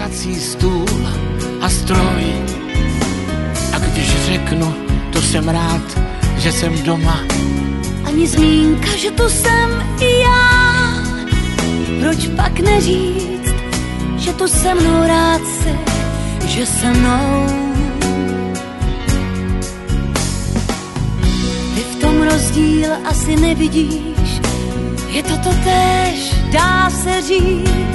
psací stůl a stroj. A když řeknu, to jsem rád, že jsem doma. Ani zmínka, že tu jsem i já. Proč pak neříct, že tu se mnou rád si, že se mnou. Ty v tom rozdíl asi nevidíš, je to totéž, dá se říct.